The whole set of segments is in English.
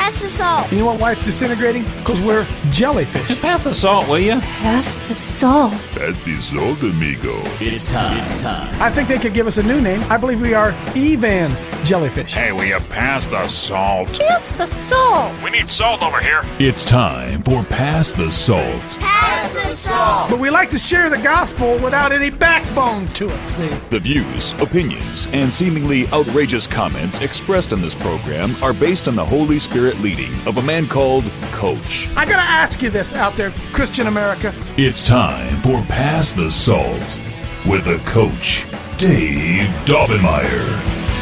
Pass the salt. You know why it's disintegrating? Because we're jellyfish. Pass the salt, will you? Pass the salt. Pass the salt, amigo. It's time. I think they could give us a new name. I believe we are Evan jellyfish. Hey, will you pass the salt? Pass the salt. We need salt over here. It's time for Pass the Salt. Pass the salt. But we like to share the gospel without any backbone to it, see? The views, opinions, and seemingly outrageous comments expressed in this program are based on the Holy Spirit leading of a man called Coach. I gotta ask you this out there, Christian America. It's time for Pass the Salt with the Coach, Dave Daubenmire.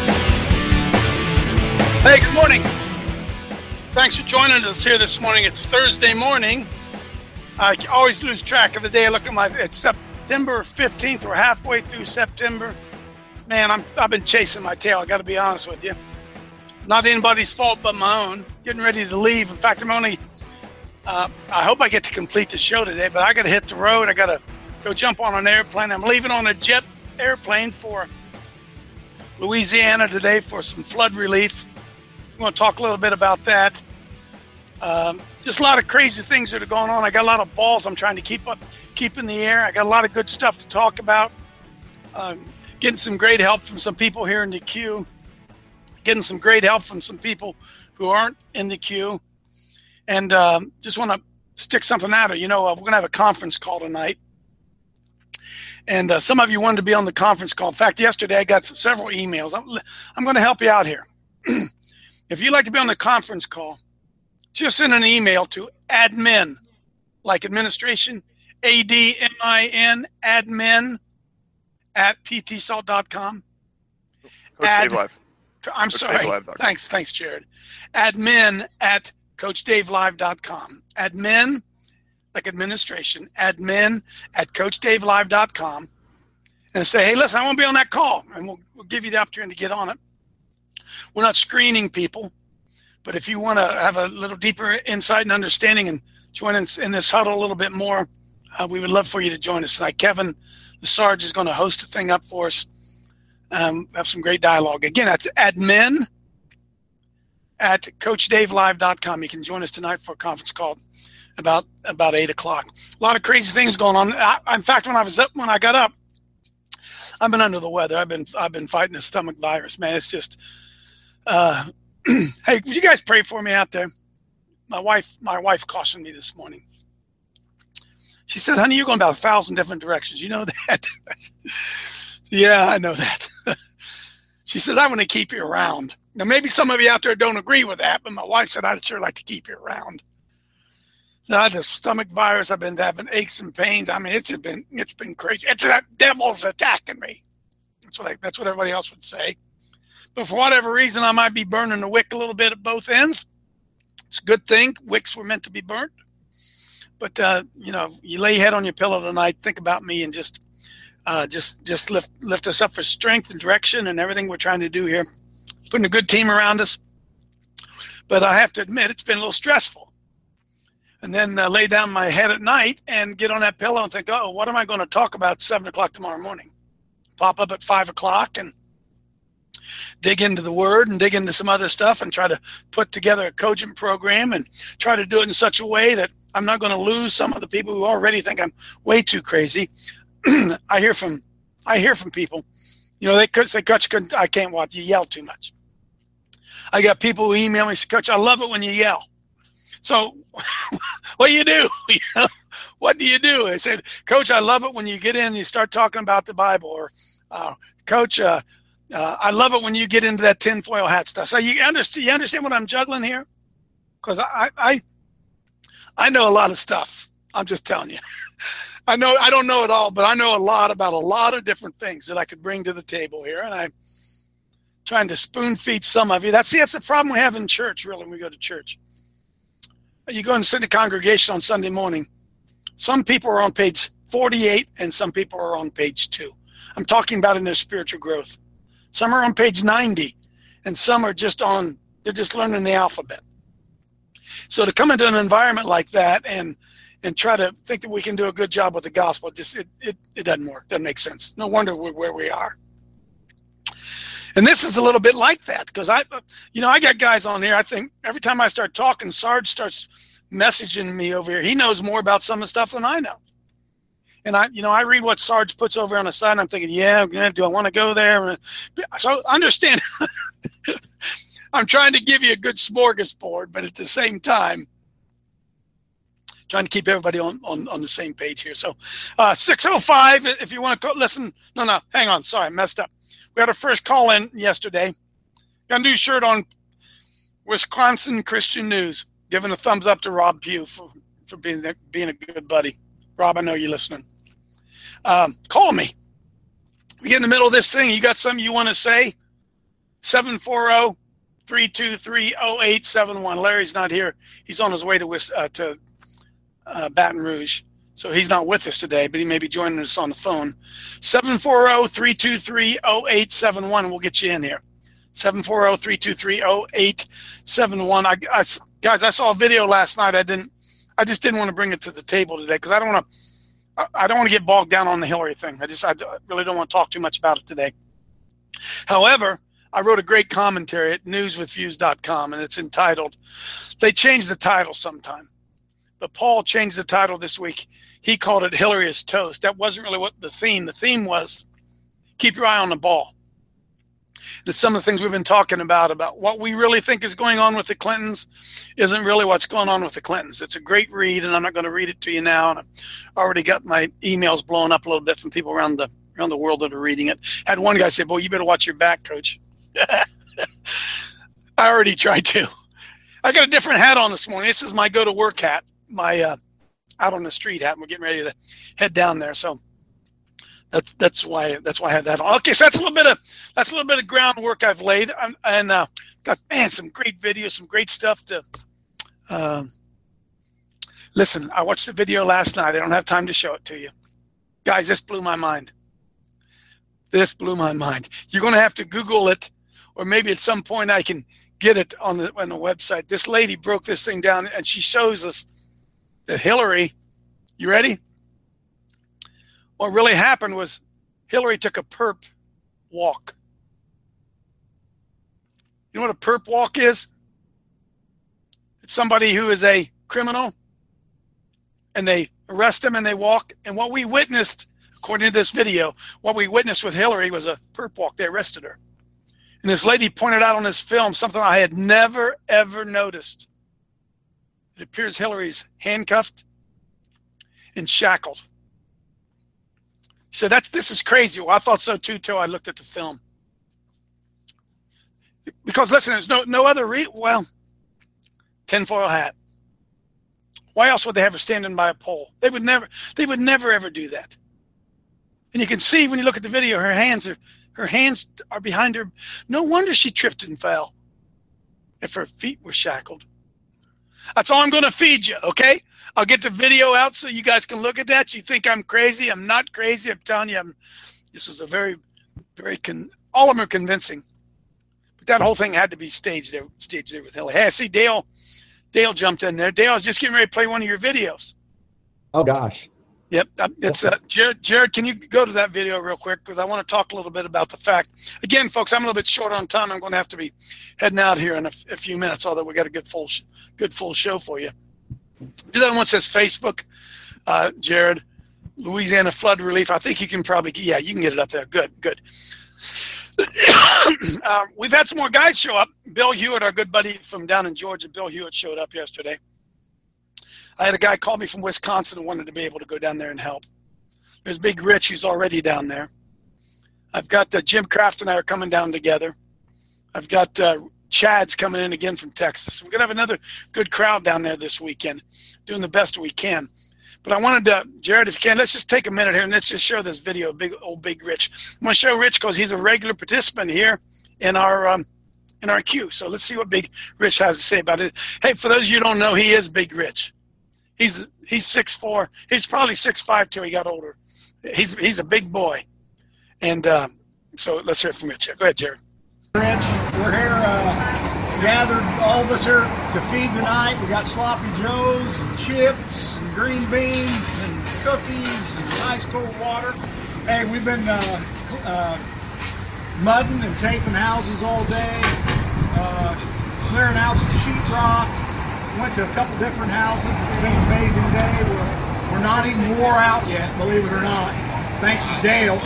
Hey, good morning. Thanks for joining us here this morning. It's Thursday morning. I always lose track of the day. I look at it's September 15th. We're halfway through September. Man, I've been chasing my tail. I got to be honest with you. Not anybody's fault but my own. Getting ready to leave. In fact, I hope I get to complete the show today, but I got to hit the road. I got to go jump on an airplane. I'm leaving on a jet airplane for Louisiana today for some flood relief. I'm going to talk a little bit about that. Just a lot of crazy things that are going on. I got a lot of balls I'm trying to keep in the air. I got a lot of good stuff to talk about. Getting some great help from some people here in the queue. Getting some great help from some people who aren't in the queue. And just want to stick something out there. You know, we're going to have a conference call tonight. And some of you wanted to be on the conference call. In fact, yesterday I got several emails. I'm going to help you out here. If you'd like to be on the conference call, just send an email to admin, like administration, ADMIN, admin at ptsalt.com. Coach Dave Live. I'm sorry. Thanks, Jared. Admin at CoachDaveLive.com. Admin, like administration, admin at CoachDaveLive.com. And say, hey, listen, I want to be on that call. And we'll give you the opportunity to get on it. We're not screening people. But if you want to have a little deeper insight and understanding and join us in this huddle a little bit more, we would love for you to join us tonight. Kevin, the Sarge, is going to host a thing up for us. Have some great dialogue. Again, that's admin at CoachDaveLive.com. You can join us tonight for a conference call about 8 o'clock. A lot of crazy things going on. In fact, when I got up, I've been under the weather. I've been fighting a stomach virus, man. It's just. Hey, would you guys pray for me out there? My wife cautioned me this morning. She said, honey, you're going about 1,000 different directions. You know that? Yeah, I know that. She says, I want to keep you around. Now, maybe some of you out there don't agree with that, but my wife said, I'd sure like to keep you around. Now, I had a stomach virus. I've been having aches and pains. I mean, it's been crazy. It's that devil's attacking me. That's what everybody else would say. But for whatever reason, I might be burning the wick a little bit at both ends. It's a good thing. Wicks were meant to be burnt. But, you lay your head on your pillow tonight, think about me, and just lift us up for strength and direction and everything we're trying to do here. Putting a good team around us. But I have to admit, it's been a little stressful. And then lay down my head at night and get on that pillow and think, oh, what am I going to talk about at 7 o'clock tomorrow morning? Pop up at 5 o'clock and dig into the Word and dig into some other stuff and try to put together a cogent program and try to do it in such a way that I'm not going to lose some of the people who already think I'm way too crazy. I hear from people, they could say, Coach, I can't watch you yell too much. I got people who email me, say, Coach, I love it when you yell. So what do you do? What do you do? I said, Coach, I love it when you get in and you start talking about the Bible. Or, Coach, I love it when you get into that tinfoil hat stuff. So you understand what I'm juggling here? Because I know a lot of stuff. I'm just telling you. I don't know it all, but I know a lot about a lot of different things that I could bring to the table here. And I'm trying to spoon feed some of you. That's the problem we have in church, really, when we go to church. You go and sit in a congregation on Sunday morning. Some people are on page 48 and some people are on page 2. I'm talking about in their spiritual growth. Some are on page 90 and some are they're just learning the alphabet. So to come into an environment like that and try to think that we can do a good job with the gospel, it doesn't work. Doesn't make sense. No wonder we're where we are. And this is a little bit like that because I got guys on here. I think every time I start talking, Sarge starts messaging me over here. He knows more about some of the stuff than I know. And I read what Sarge puts over on the side, and I'm thinking, do I want to go there? So understand, I'm trying to give you a good smorgasbord, but at the same time, trying to keep everybody on the same page here. So 605, if you want to listen. No, hang on. Sorry, I messed up. We had our first call in yesterday. Got a new shirt on, Wisconsin Christian News. Giving a thumbs up to Rob Pugh for being a good buddy. Rob, I know you're listening. Call me. We get in the middle of this thing. You got something you want to say? 740-323-0871. Larry's not here. He's on his way to Baton Rouge. So he's not with us today, but he may be joining us on the phone. 740-323-0871. We'll get you in here. 740-323-0871. Guys, I saw a video last night. I just didn't want to bring it to the table today because I don't want to get bogged down on the Hillary thing. I really don't want to talk too much about it today. However, I wrote a great commentary at newswithviews.com, and it's entitled, they changed the title sometime, but Paul changed the title this week. He called it Hillary is Toast. That wasn't really what the theme was keep your eye on the ball. That's some of the things we've been talking about what we really think is going on with the Clintons isn't really what's going on with the Clintons. It's a great read, and I'm not going to read it to you now. And I've already got my emails blowing up a little bit from people around the world that are reading it. Had one guy say, "Boy, you better watch your back, Coach." I already tried to. I got a different hat on this morning. This is my go-to-work hat, my out on the street hat. We're getting ready to head down there, so. That's why I have that on. Okay, so that's a little bit of groundwork I've laid, and got some great videos, some great stuff to. Listen, I watched the video last night. I don't have time to show it to you, guys. This blew my mind. You're going to have to Google it, or maybe at some point I can get it on the website. This lady broke this thing down, and she shows us that Hillary. You ready? What really happened was Hillary took a perp walk. You know what a perp walk is? It's somebody who is a criminal, and they arrest him and they walk. And what we witnessed, according to this video, what we witnessed with Hillary was a perp walk. They arrested her. And this lady pointed out on this film something I had never, ever noticed. It appears Hillary's handcuffed and shackled. So this is crazy. Well, I thought so too till I looked at the film. Because listen, there's no other tinfoil hat. Why else would they have her standing by a pole? They would never ever do that. And you can see when you look at the video, her hands are behind her. No wonder she tripped and fell. If her feet were shackled. That's all I'm going to feed you, okay? I'll get the video out so you guys can look at that. You think I'm crazy? I'm not crazy. I'm telling you, this is a very, very, all of them are convincing. But that whole thing had to be staged there with Hillary. Hey, I see Dale jumped in there. Dale, I was just getting ready to play one of your videos. Oh, gosh. Yep. It's Jared, can you go to that video real quick? Because I want to talk a little bit about the fact. Again, folks, I'm a little bit short on time. I'm going to have to be heading out here in a few minutes, although we got a good full show for you. The other one says Facebook, Jared, Louisiana flood relief. I think you can probably, you can get it up there. Good. We've had some more guys show up. Bill Hewitt, our good buddy from down in Georgia, Bill Hewitt showed up yesterday. I had a guy call me from Wisconsin and wanted to be able to go down there and help. There's Big Rich, who's already down there. I've got Jim Kraft and I are coming down together. I've got Chad's coming in again from Texas. We're going to have another good crowd down there this weekend, doing the best we can. But I wanted to, Jared, if you can, let's just take a minute here and let's just show this video of Big Rich. I'm going to show Rich because he's a regular participant here in our queue. So let's see what Big Rich has to say about it. Hey, for those of you who don't know, he is Big Rich. He's 6'4". He's probably 6'5" till he got older. He's a big boy. And so let's hear from Rich. Go ahead, Jared. Rich, we're here gathered, all of us here to feed tonight. We got sloppy joes and chips and green beans and cookies and ice cold water. Hey, we've been mudding and taping houses all day, clearing out some sheetrock. Went to a couple different houses. It's been an amazing day. We're not even wore out yet, believe it or not. Thanks to Dale.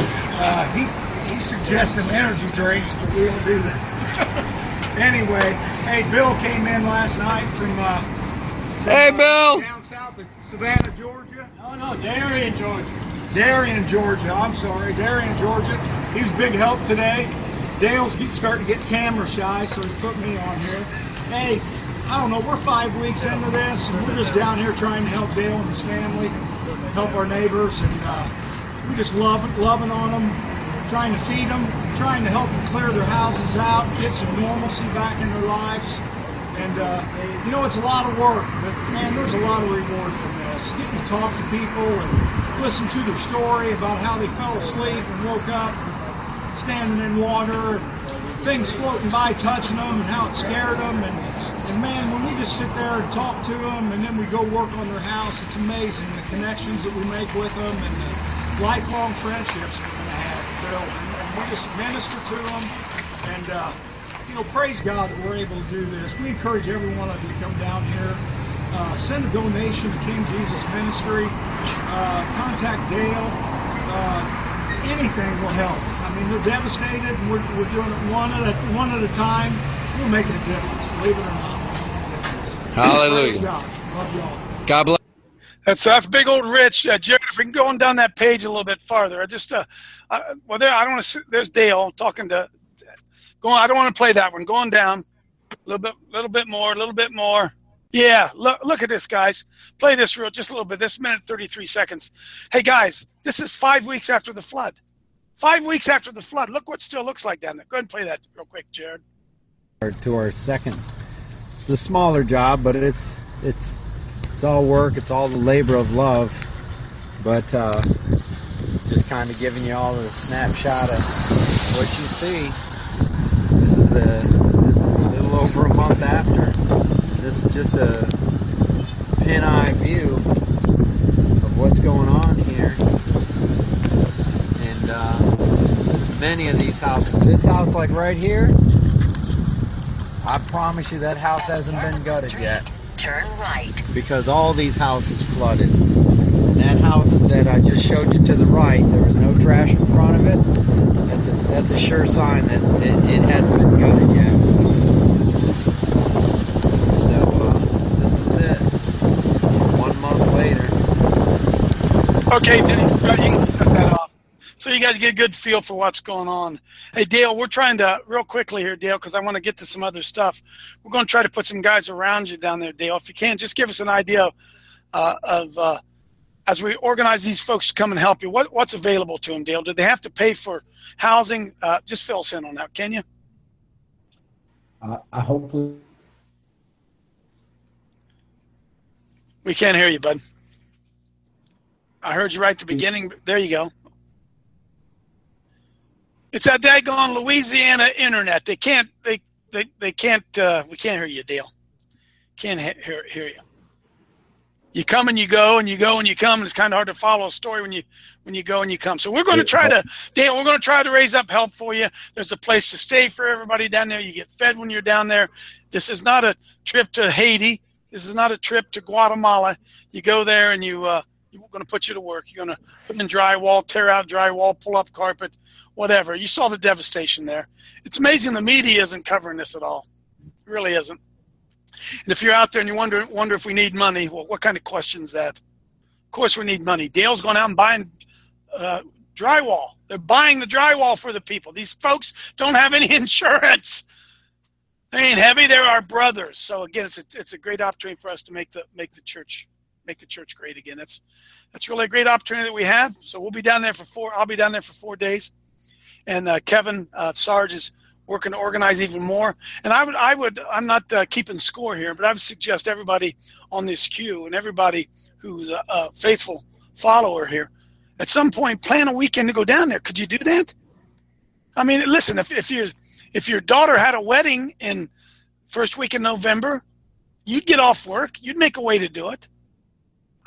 He suggested energy drinks, but we don't do that. Anyway, hey, Bill came in last night from Hey, Bill! down south of Savannah, Georgia. No, Darien, Georgia. Darien, Georgia. I'm sorry, Darien, Georgia. He was big help today. Dale's starting to get camera shy, so he put me on here. Hey, I don't know, we're 5 weeks into this, and we're just down here trying to help Dale and his family, help our neighbors, and we're just loving on them, trying to feed them, trying to help them clear their houses out, get some normalcy back in their lives. And, you know, it's a lot of work, but, man, there's a lot of reward from this. Getting to talk to people and listen to their story about how they fell asleep and woke up standing in water, and things floating by touching them and how it scared them. And man, when we just sit there and talk to them and then we go work on their house, it's amazing the connections that we make with them and the lifelong friendships we're going to have, Bill. And we just minister to them. And, you know, praise God that we're able to do this. We encourage every one of you to come down here. Send a donation to King Jesus Ministry. Contact Dale. Anything will help. I mean, they're devastated, and we're doing it one at a time. We're making a difference, believe it or not. Hallelujah. Praise God. Love y'all. God bless. That's big old Rich. Jared, if we can go on down that page a little bit farther. I just, I don't want to. There's Dale talking to. I don't want to play that one. Going down a little bit more. Yeah, look at this, guys. Play this just a little bit. This minute 33 seconds. Hey, guys, this is 5 weeks after the flood. 5 weeks after the flood. Look what still looks like down there. Go ahead and play that real quick, Jared. To our second, the smaller job, but it's all work. It's all the labor of love. But just kind of giving you all the snapshot of what you see. This is a little over a month after. This is just a pin-eye view of what's going on here. And many of these houses, this house like right here, I promise you that house hasn't been gutted yet. Turn right. Because all these houses flooded. And that house that I just showed you to the right, there was no trash in front of it. That's a sure sign that it hadn't been gutted yet. This is it. 1 month later. Okay, you can cut that off. So you guys get a good feel for what's going on. Hey, Dale, we're trying to, real quickly here, Dale, because I want to get to some other stuff. We're going to try to put some guys around you down there, Dale. If you can, just give us an idea of as we organize these folks to come and help you, what's available to them, Dale? Do they have to pay for housing? Just fill us in on that, can you? I hopefully. We can't hear you, bud. I heard you right at the beginning. There you go. It's that daggone Louisiana internet. They can't. We can't hear you, Dale. Can't hear you. You come and you go and you go and you come, and it's kind of hard to follow a story when you go and you come. So we're going to try to, Dale. We're going to try to raise up help for you. There's a place to stay for everybody down there. You get fed when you're down there. This is not a trip to Haiti. This is not a trip to Guatemala. You go there and you're going to put you to work. You're going to put in drywall, tear out drywall, pull up carpet, whatever. You saw the devastation there. It's amazing the media isn't covering this at all. It really isn't. And if you're out there and you wonder if we need money, well, what kind of question is that? Of course we need money. Dale's going out and buying drywall. They're buying the drywall for the people. These folks don't have any insurance. They ain't heavy. They're our brothers. So again, it's a great opportunity for us to make the church great again. That's really a great opportunity that we have. So we'll be down there I'll be down there for 4 days, and Kevin Sarge is working to organize even more. And I'm not keeping score here, but I would suggest everybody on this queue and everybody who's a faithful follower here, at some point plan a weekend to go down there. Could you do that? I mean, listen, if your daughter had a wedding in first week in November, you'd get off work. You'd make a way to do it.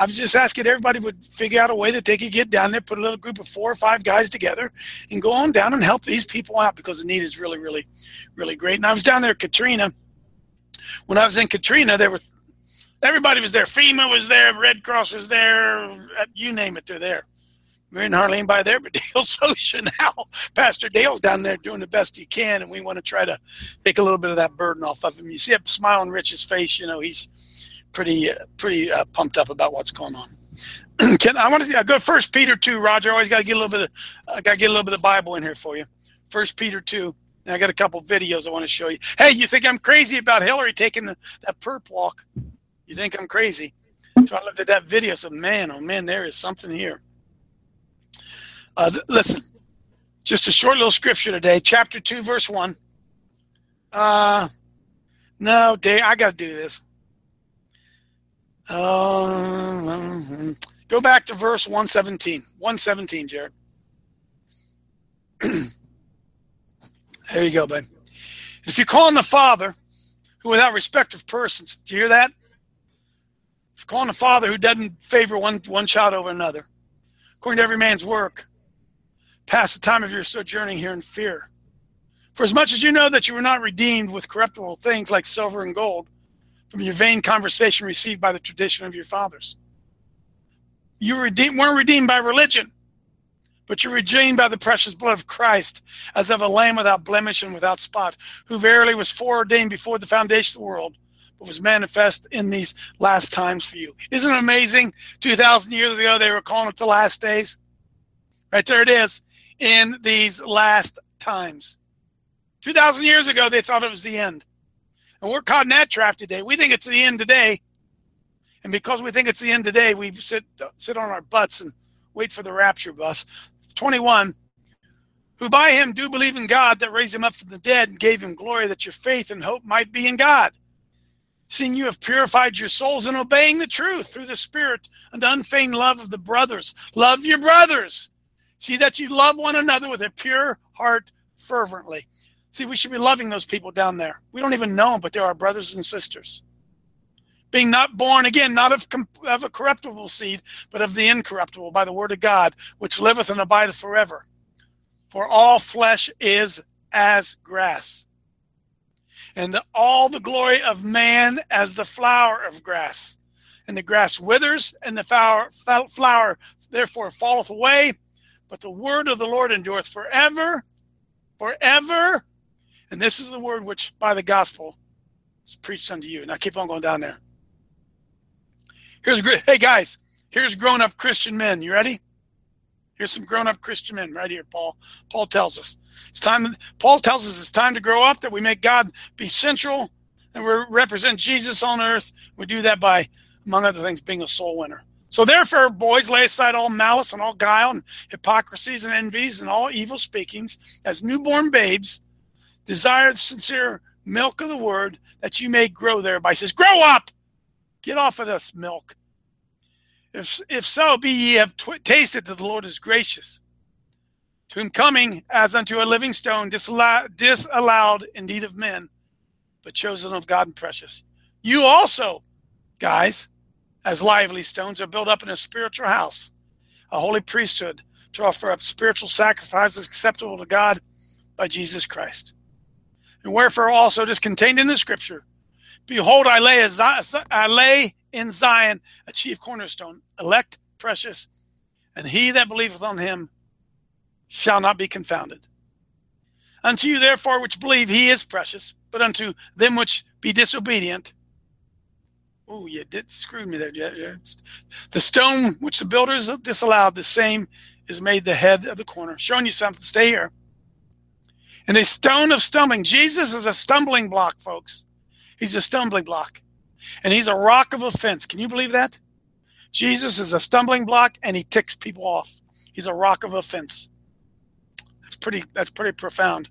I was just asking everybody would figure out a way that they could get down there, put a little group of 4 or 5 guys together, and go on down and help these people out, because the need is really, really, really great. And I was down there at Katrina. When I was in Katrina, everybody was there. FEMA was there. Red Cross was there. You name it, they're there. We're in Harlem by there, but Dale's Ocean now. Pastor Dale's down there doing the best he can, and we want to try to take a little bit of that burden off of him. You see a smile on Rich's face, he's pretty pumped up about what's going on. I want to go 1 Peter 2, Roger. I always got to get a little bit of Bible in here for you. 1 Peter 2. And I got a couple videos I want to show you. Hey, you think I'm crazy about Hillary taking that perp walk? You think I'm crazy? So I looked at that video and said, man, oh man, there is something here. Listen, just a short little scripture today, chapter 2, verse 1. No, Dave, I got to do this. Go back to verse 117. 117, Jared. There you go, babe. If you call on the Father, who without respect of persons, do you hear that? If you call on the Father who doesn't favor one child over another, according to every man's work, pass the time of your sojourning here in fear. For as much as you know that you were not redeemed with corruptible things like silver and gold from your vain conversation received by the tradition of your fathers. You weren't redeemed by religion, but you're redeemed by the precious blood of Christ, as of a lamb without blemish and without spot, who verily was foreordained before the foundation of the world, but was manifest in these last times for you. Isn't it amazing? 2,000 years ago, they were calling it the last days. Right there it is. In these last times. 2,000 years ago, they thought it was the end. And we're caught in that trap today. We think it's the end today. And because we think it's the end today, we sit on our butts and wait for the rapture bus. 21, who by him do believe in God that raised him up from the dead and gave him glory, that your faith and hope might be in God. Seeing you have purified your souls in obeying the truth through the Spirit unto unfeigned love of the brothers. Love your brothers. See that you love one another with a pure heart fervently. See, we should be loving those people down there. We don't even know them, but they're our brothers and sisters. Being not born again, not of a corruptible seed, but of the incorruptible, by the word of God, which liveth and abideth forever. For all flesh is as grass, and all the glory of man as the flower of grass. And the grass withers, and the flower therefore falleth away. But the word of the Lord endureth forever, forever. And this is the word which by the gospel is preached unto you. Now keep on going down there. Hey guys, here's grown-up Christian men. You ready? Here's some grown-up Christian men right here, Paul. Paul tells us it's time to grow up, that we make God be central, and we represent Jesus on earth. We do that by, among other things, being a soul winner. So therefore, boys, lay aside all malice and all guile and hypocrisies and envies and all evil speakings. As newborn babes, desire the sincere milk of the word, that you may grow thereby. He says, grow up! Get off of this milk. If so, be ye have tasted that the Lord is gracious, to whom coming as unto a living stone, disallowed indeed of men, but chosen of God and precious. You also, guys, as lively stones, are built up in a spiritual house, a holy priesthood, to offer up spiritual sacrifices acceptable to God by Jesus Christ. And wherefore also it is contained in the scripture, behold, I lay in Zion a chief cornerstone, elect, precious, and he that believeth on him shall not be confounded. Unto you therefore which believe, he is precious, but unto them which be disobedient, oh, you did screw me there. Yeah. The stone which the builders disallowed, the same is made the head of the corner. Showing you something. Stay here. And a stone of stumbling. Jesus is a stumbling block, folks. He's a stumbling block. And he's a rock of offense. Can you believe that? Jesus is a stumbling block, and he ticks people off. He's a rock of offense. That's pretty profound.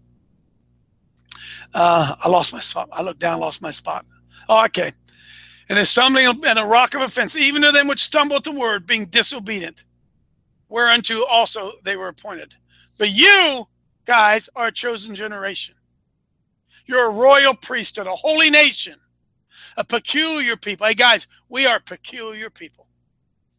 I lost my spot. I looked down, lost my spot. Oh, okay. And a stumbling and a rock of offense, even to them which stumble at the word, being disobedient, whereunto also they were appointed. But you, guys, are a chosen generation. You're a royal priesthood, a holy nation, a peculiar people. Hey, guys, we are peculiar people.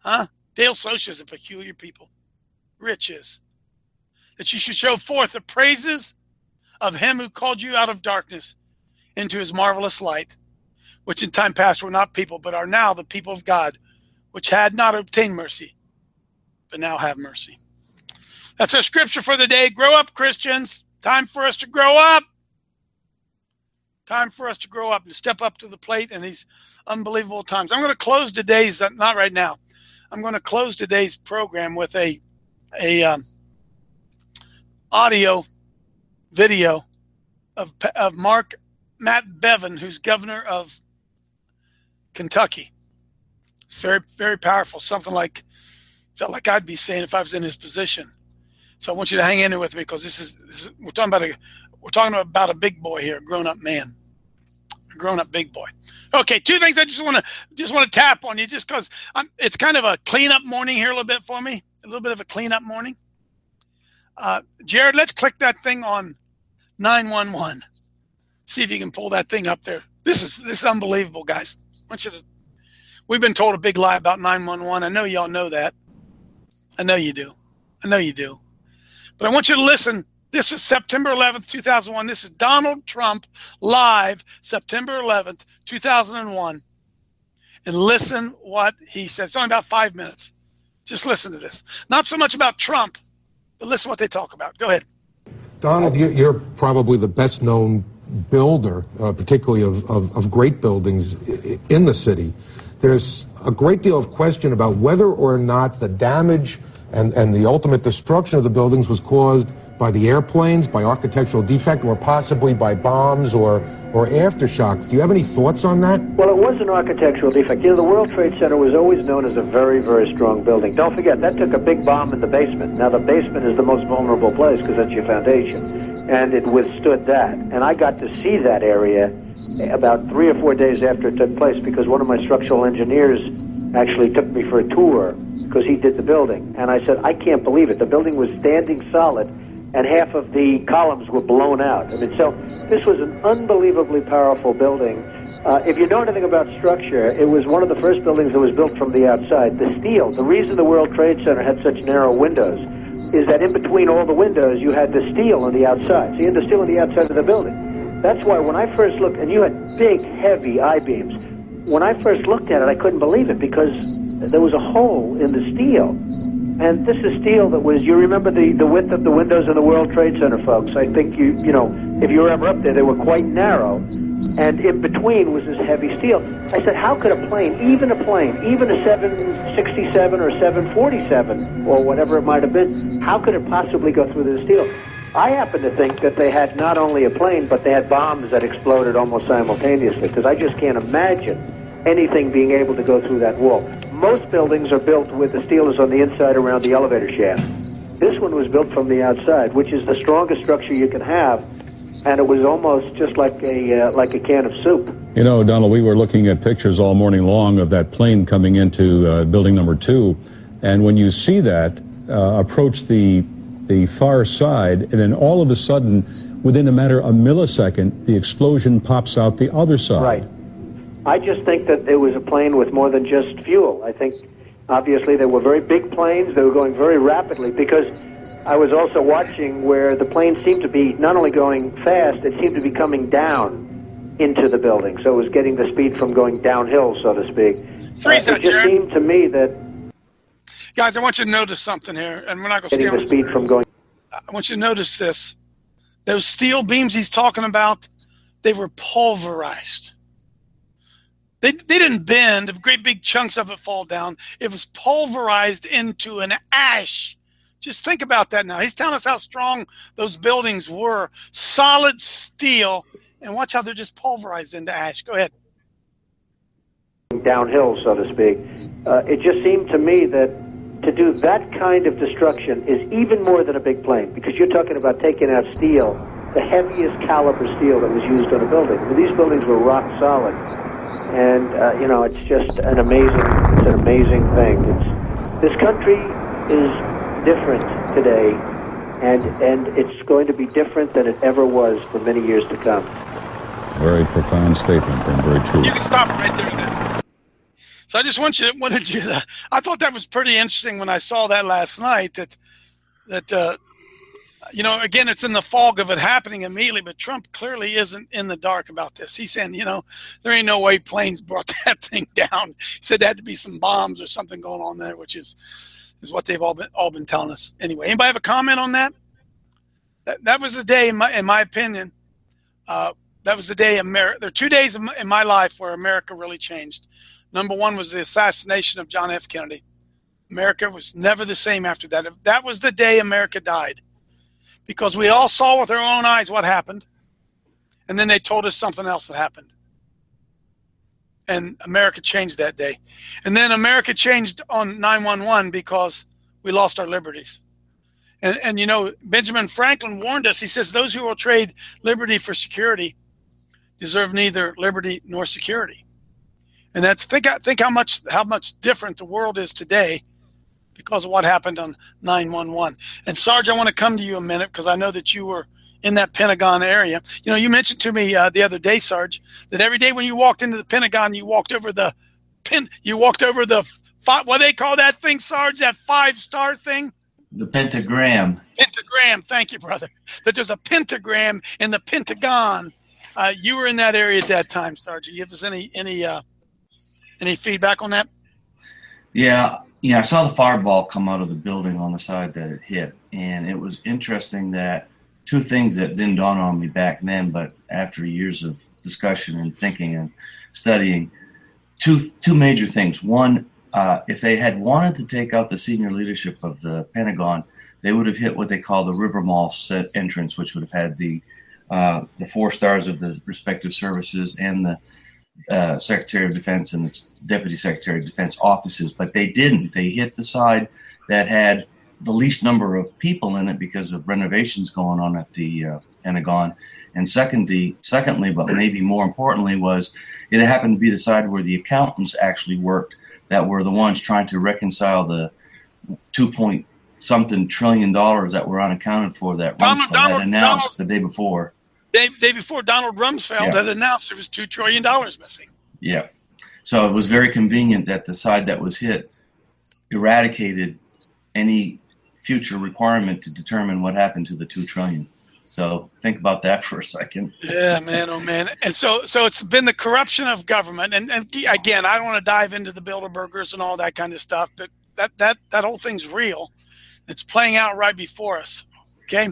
Huh? Dale Socha is a peculiar people. Rich is. That you should show forth the praises of him who called you out of darkness into his marvelous light, which in time past were not people, but are now the people of God, which had not obtained mercy, but now have mercy. That's our scripture for the day. Grow up, Christians. Time for us to grow up. Time for us to grow up and step up to the plate in these unbelievable times. I'm going to close today's, not right now, I'm going to close today's program with a audio video of Matt Bevin, who's governor of Kentucky. It's very, very powerful. Something like, felt like I'd be saying if I was in his position. So I want you to hang in there with me, because this is we're talking about a big boy here, a grown-up man, a grown-up big boy. Okay, two things I just want to tap on you, just because it's kind of a cleanup morning here a little bit for me, a little bit of a cleanup morning. Jared, let's click that thing on 911. See if you can pull that thing up there. This is unbelievable, guys. We've been told a big lie about 911. I know y'all know that. I know you do. But I want you to listen. This is September 11th, 2001. This is Donald Trump live, September 11th, 2001. And listen what he said. It's only about 5 minutes. Just listen to this. Not so much about Trump, but listen what they talk about. Go ahead. Donald, you're probably the best known builder, particularly of great buildings in the city. There's a great deal of question about whether or not the damage and the ultimate destruction of the buildings was caused by the airplanes, by architectural defect, or possibly by bombs or aftershocks. Do you have any thoughts on that? Well, it was an architectural defect. You know, the World Trade Center was always known as a very, very strong building. Don't forget, that took a big bomb in the basement. Now, the basement is the most vulnerable place because that's your foundation. And it withstood that. And I got to see that area about 3 or 4 days after it took place, because one of my structural engineers actually took me for a tour because he did the building. And I said, I can't believe it. The building was standing solid, and half of the columns were blown out. I mean, so this was an unbelievably powerful building. If you know anything about structure, it was one of the first buildings that was built from the outside. The steel, the reason the World Trade Center had such narrow windows is that in between all the windows, you had the steel on the outside. So you had the steel on the outside of the building. That's why when I first looked, and you had big, heavy I-beams, when I first looked at it, I couldn't believe it, because there was a hole in the steel. And this is steel that was, you remember the width of the windows in the World Trade Center, folks. I think you know, if you were ever up there, they were quite narrow. And in between was this heavy steel. I said, how could a plane, even a 767 or 747, or whatever it might have been, how could it possibly go through this steel? I happen to think that they had not only a plane, but they had bombs that exploded almost simultaneously, because I just can't imagine anything being able to go through that wall. Most buildings are built with the steel is on the inside around the elevator shaft. This one was built from the outside, which is the strongest structure you can have, and it was almost just like a can of soup. You know, Donald, we were looking at pictures all morning long of that plane coming into building number 2, and when you see that approach the far side, and then all of a sudden, within a matter of a millisecond, the explosion pops out the other side. Right. I just think that it was a plane with more than just fuel. I think, obviously, they were very big planes. They were going very rapidly, because I was also watching where the plane seemed to be not only going fast, it seemed to be coming down into the building. So it was getting the speed from going downhill, so to speak. It just seemed to me that... Guys, I want you to notice something here, and we're not going to stay on the speed from going... I want you to notice this. Those steel beams he's talking about, they were pulverized. They didn't bend. Great big chunks of it fall down. It was pulverized into an ash. Just think about that now. He's telling us how strong those buildings were. Solid steel. And watch how they're just pulverized into ash. Go ahead. Downhill, so to speak. It just seemed to me that to do that kind of destruction is even more than a big plane, because you're talking about taking out steel, the heaviest caliber steel that was used on a building. I mean, these buildings were rock solid, and you know, it's just an amazing thing. This country is different today, and it's going to be different than it ever was for many years to come. Very profound statement, and very true. You can stop it right there then. So I just wanted you to. I thought that was pretty interesting when I saw that last night. That again, it's in the fog of it happening immediately. But Trump clearly isn't in the dark about this. He's saying, there ain't no way planes brought that thing down. He said there had to be some bombs or something going on there, which is what they've all been telling us anyway. Anybody have a comment on that? That was the day, in my opinion. That was the day America. There are 2 days in my life where America really changed. Number one was the assassination of John F. Kennedy. America was never the same after that. That was the day America died, because we all saw with our own eyes what happened, and then they told us something else that happened. And America changed that day. And then America changed on 9/11 because we lost our liberties. And Benjamin Franklin warned us. He says, those who will trade liberty for security deserve neither liberty nor security. And that's think how much different the world is today because of what happened on 9/11. And Sarge, I want to come to you a minute because I know that you were in that Pentagon area. You mentioned to me the other day, Sarge, that every day when you walked into the Pentagon, you walked over the what they call that thing, Sarge, that 5-star thing. The pentagram. Pentagram. Thank you, brother. That there's a pentagram in the Pentagon. You were in that area at that time, Sarge. Give us any feedback on that? Yeah. I saw the fireball come out of the building on the side that it hit, and it was interesting that two things that didn't dawn on me back then, but after years of discussion and thinking and studying, two major things. One, if they had wanted to take out the senior leadership of the Pentagon, they would have hit what they call the River Mall entrance, which would have had the 4 stars of the respective services and the Secretary of Defense and the Deputy Secretary of Defense offices. But they didn't. They hit the side that had the least number of people in it because of renovations going on at the Pentagon. And secondly, but maybe more importantly, was it happened to be the side where the accountants actually worked, that were the ones trying to reconcile the $2.something trillion that were unaccounted for that Rumsfeld had announced the day before. Day before Donald Rumsfeld had announced there was $2 trillion missing. Yeah. So it was very convenient that the side that was hit eradicated any future requirement to determine what happened to the $2 trillion. So think about that for a second. Yeah, man, oh man. And so it's been the corruption of government. And again, I don't want to dive into the Bilderbergers and all that kind of stuff, but that whole thing's real. It's playing out right before us. Okay.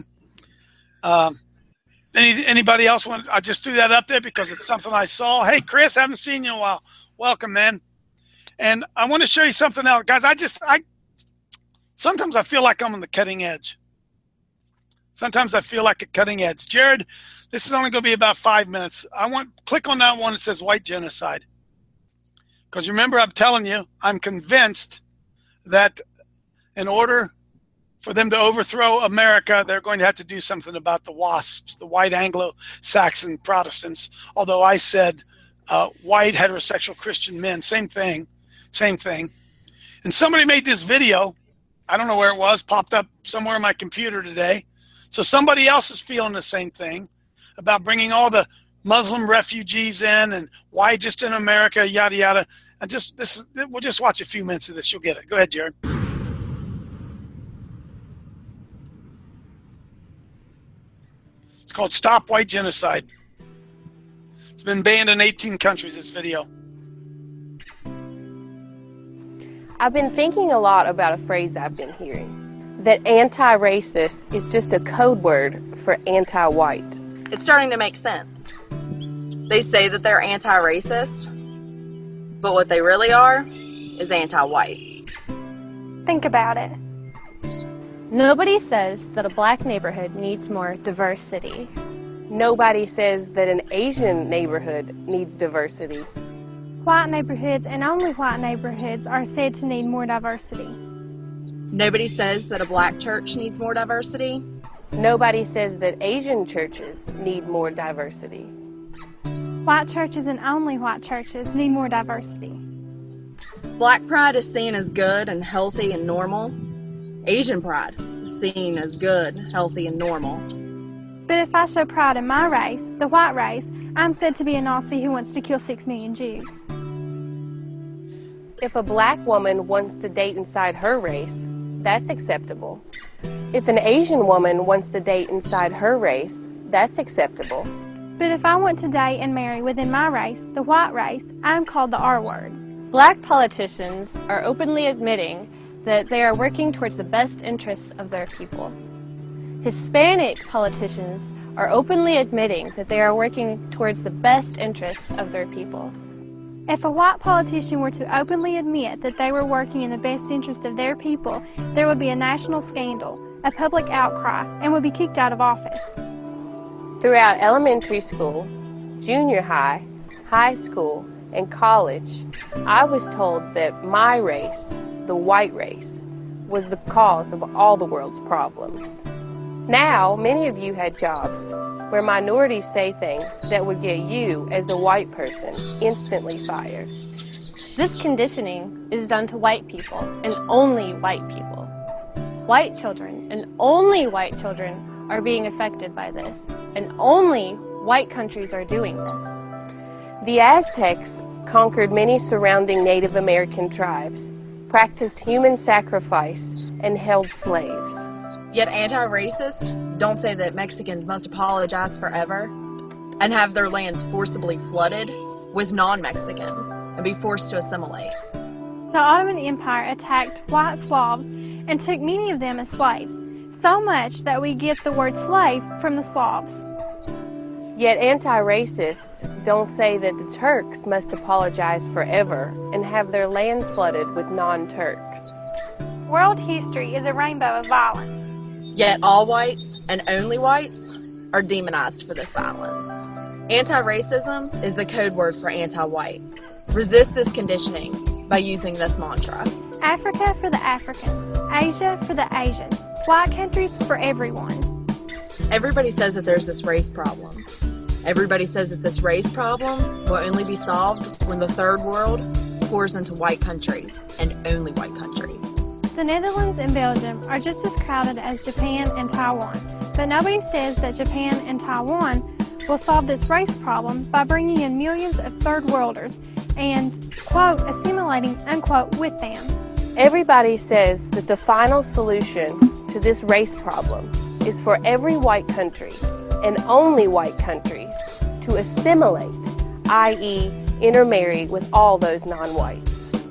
Anybody else want? I just threw that up there because it's something I saw. Hey, Chris, haven't seen you in a while. Welcome, man. And I want to show you something else, guys. Sometimes I feel like I'm on the cutting edge. Sometimes I feel like a cutting edge. Jared, this is only going to be about 5 minutes. Click on that one that says white genocide. Because remember, I'm telling you, I'm convinced that in order for them to overthrow America, they're going to have to do something about the WASPs, the white Anglo-Saxon Protestants. Although I said white heterosexual Christian men, same thing. And somebody made this video. I don't know where it was, popped up somewhere on my computer today. So somebody else is feeling the same thing about bringing all the Muslim refugees in and why just in America, yada, yada. And we'll just watch a few minutes of this. You'll get it. Go ahead, Jared. It's called Stop White Genocide. It's been banned in 18 countries, this video. I've been thinking a lot about a phrase I've been hearing. That anti-racist is just a code word for anti-white. It's starting to make sense. They say that they're anti-racist, but what they really are is anti-white. Think about it. Nobody says that a black neighborhood needs more diversity. Nobody says that an Asian neighborhood needs diversity. White neighborhoods and only white neighborhoods are said to need more diversity. Nobody says that a black church needs more diversity. Nobody says that Asian churches need more diversity. White churches and only white churches need more diversity. Black pride is seen as good and healthy and normal. Asian pride is seen as good, healthy, and normal. But if I show pride in my race, the white race, I'm said to be a Nazi who wants to kill 6 million Jews. If a black woman wants to date inside her race, that's acceptable. If an Asian woman wants to date inside her race, that's acceptable. But if I want to date and marry within my race, the white race, I'm called the R word. Black politicians are openly admitting that they are working towards the best interests of their people. Hispanic politicians are openly admitting that they are working towards the best interests of their people. If a white politician were to openly admit that they were working in the best interest of their people, there would be a national scandal, a public outcry, and would be kicked out of office. Throughout elementary school, junior high, high school, and college, I was told that my race, the white race, was the cause of all the world's problems. Now, many of you had jobs where minorities say things that would get you, as a white person, instantly fired. This conditioning is done to white people and only white people. White children and only white children are being affected by this, and only white countries are doing this. The Aztecs conquered many surrounding Native American tribes, practiced human sacrifice, and held slaves. Yet anti-racists don't say that Mexicans must apologize forever and have their lands forcibly flooded with non-Mexicans and be forced to assimilate. The Ottoman Empire attacked white Slavs and took many of them as slaves, so much that we get the word slave from the Slavs. Yet anti-racists don't say that the Turks must apologize forever and have their lands flooded with non-Turks. World history is a rainbow of violence. Yet all whites and only whites are demonized for this violence. Anti-racism is the code word for anti-white. Resist this conditioning by using this mantra. Africa for the Africans, Asia for the Asians, white countries for everyone. Everybody says that there's this race problem. Everybody says that this race problem will only be solved when the third world pours into white countries and only white countries. The Netherlands and Belgium are just as crowded as Japan and Taiwan, but nobody says that Japan and Taiwan will solve this race problem by bringing in millions of third worlders and, quote, assimilating, unquote, with them. Everybody says that the final solution to this race problem is for every white country, and only white country, to assimilate, i.e., intermarry with all those non-whites.